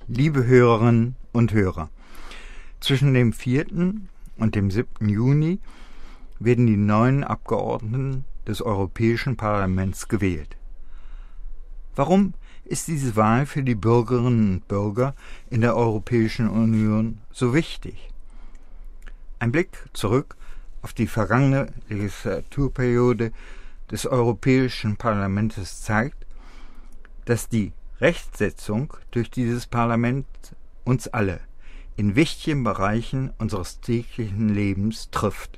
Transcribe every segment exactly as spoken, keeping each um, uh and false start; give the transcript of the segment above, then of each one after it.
Liebe Hörerinnen und Hörer, zwischen dem vierten und dem siebten Juni werden die neuen Abgeordneten des Europäischen Parlaments gewählt. Warum ist diese Wahl für die Bürgerinnen und Bürger in der Europäischen Union so wichtig? Ein Blick zurück auf die vergangene Legislaturperiode des Europäischen Parlaments zeigt, dass die Rechtsetzung durch dieses Parlament uns alle in wichtigen Bereichen unseres täglichen Lebens trifft.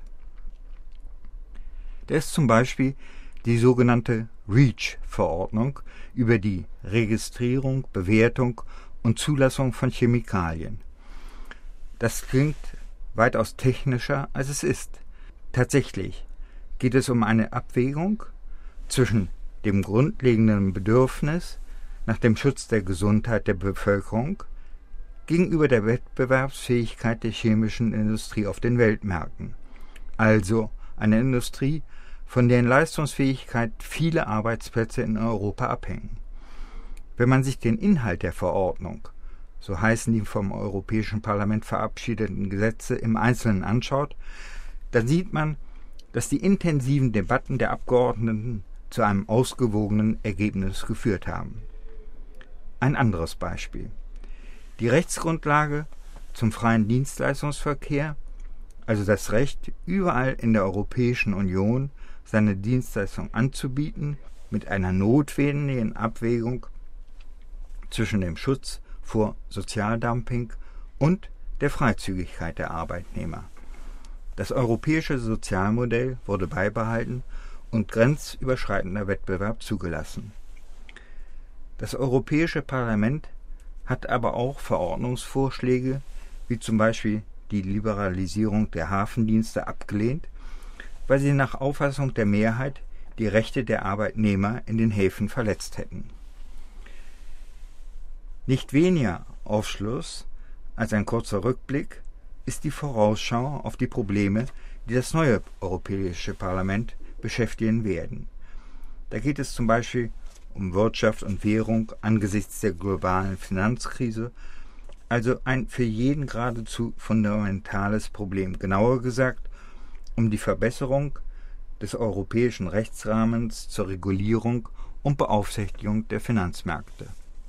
Da ist zum Beispiel die sogenannte REACH-Verordnung über die Registrierung, Bewertung und Zulassung von Chemikalien. Das klingt weitaus technischer, als es ist. Tatsächlich geht es um eine Abwägung zwischen dem grundlegenden Bedürfnis nach dem Schutz der Gesundheit der Bevölkerung gegenüber der Wettbewerbsfähigkeit der chemischen Industrie auf den Weltmärkten. Also eine Industrie, von deren Leistungsfähigkeit viele Arbeitsplätze in Europa abhängen. Wenn man sich den Inhalt der Verordnung, so heißen die vom Europäischen Parlament verabschiedeten Gesetze, im Einzelnen anschaut, dann sieht man, dass die intensiven Debatten der Abgeordneten zu einem ausgewogenen Ergebnis geführt haben. Ein anderes Beispiel. Die Rechtsgrundlage zum freien Dienstleistungsverkehr, also das Recht, überall in der Europäischen Union seine Dienstleistung anzubieten, mit einer notwendigen Abwägung zwischen dem Schutz vor Sozialdumping und der Freizügigkeit der Arbeitnehmer. Das europäische Sozialmodell wurde beibehalten und grenzüberschreitender Wettbewerb zugelassen. Das Europäische Parlament hat aber auch Verordnungsvorschläge, wie zum Beispiel die Liberalisierung der Hafendienste, abgelehnt, weil sie nach Auffassung der Mehrheit die Rechte der Arbeitnehmer in den Häfen verletzt hätten. Nicht weniger Aufschluss als ein kurzer Rückblick ist die Vorausschau auf die Probleme, die das neue Europäische Parlament beschäftigen werden. Da geht es zum Beispiel um Wirtschaft und Währung angesichts der globalen Finanzkrise, also ein für jeden geradezu fundamentales Problem. Genauer gesagt, um die Verbesserung des europäischen Rechtsrahmens zur Regulierung und Beaufsichtigung der Finanzmärkte.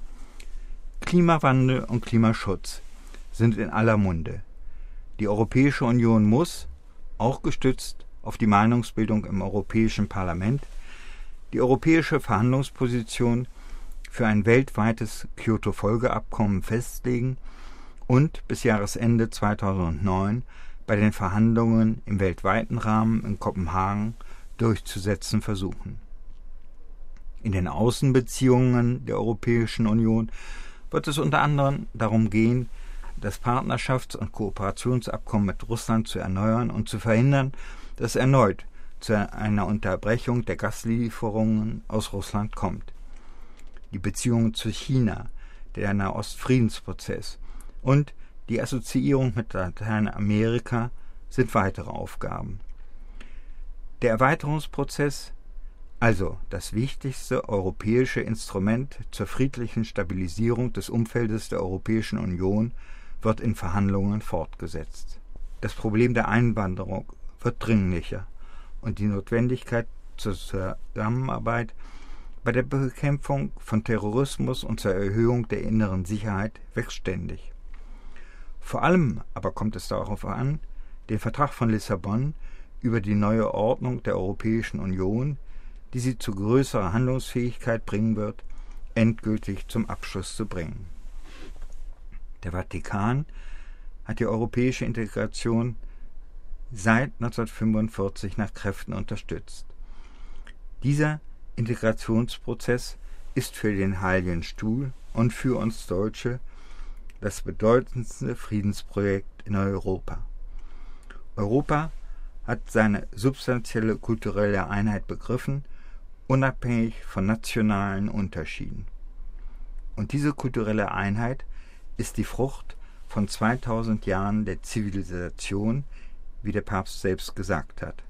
Klimawandel und Klimaschutz sind in aller Munde. Die Europäische Union muss, auch gestützt auf die Meinungsbildung im Europäischen Parlament, die europäische Verhandlungsposition für ein weltweites Kyoto-Folgeabkommen festlegen und bis Jahresende zweitausendneun bei den Verhandlungen im weltweiten Rahmen in Kopenhagen durchzusetzen versuchen. In den Außenbeziehungen der Europäischen Union wird es unter anderem darum gehen, das Partnerschafts- und Kooperationsabkommen mit Russland zu erneuern und zu verhindern, dass erneut zu einer Unterbrechung der Gaslieferungen aus Russland kommt. Die Beziehungen zu China, der Nahost-Friedensprozess und die Assoziierung mit Lateinamerika sind weitere Aufgaben. Der Erweiterungsprozess, also das wichtigste europäische Instrument zur friedlichen Stabilisierung des Umfeldes der Europäischen Union, wird in Verhandlungen fortgesetzt. Das Problem der Einwanderung wird dringlicher und die Notwendigkeit zur Zusammenarbeit bei der Bekämpfung von Terrorismus und zur Erhöhung der inneren Sicherheit wächst ständig. Vor allem aber kommt es darauf an, den Vertrag von Lissabon über die neue Ordnung der Europäischen Union, die sie zu größerer Handlungsfähigkeit bringen wird, endgültig zum Abschluss zu bringen. Der Vatikan hat die europäische Integration seit neunzehnhundertfünfundvierzig nach Kräften unterstützt. Dieser Integrationsprozess ist für den Heiligen Stuhl und für uns Deutsche das bedeutendste Friedensprojekt in Europa. Europa hat seine substanzielle kulturelle Einheit begriffen, unabhängig von nationalen Unterschieden. Und diese kulturelle Einheit ist die Frucht von zweitausend Jahren der Zivilisation, wie der Papst selbst gesagt hat.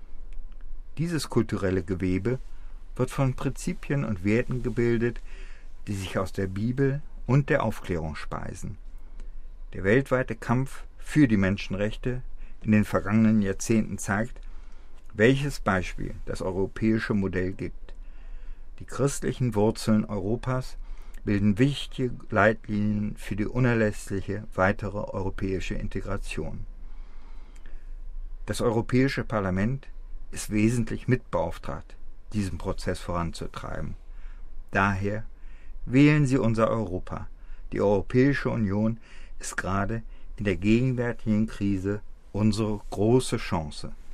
Dieses kulturelle Gewebe wird von Prinzipien und Werten gebildet, die sich aus der Bibel und der Aufklärung speisen. Der weltweite Kampf für die Menschenrechte in den vergangenen Jahrzehnten zeigt, welches Beispiel das europäische Modell gibt. Die christlichen Wurzeln Europas bilden wichtige Leitlinien für die unerlässliche weitere europäische Integration. Das Europäische Parlament ist wesentlich mitbeauftragt, diesen Prozess voranzutreiben. Daher wählen Sie unser Europa. Die Europäische Union ist gerade in der gegenwärtigen Krise unsere große Chance.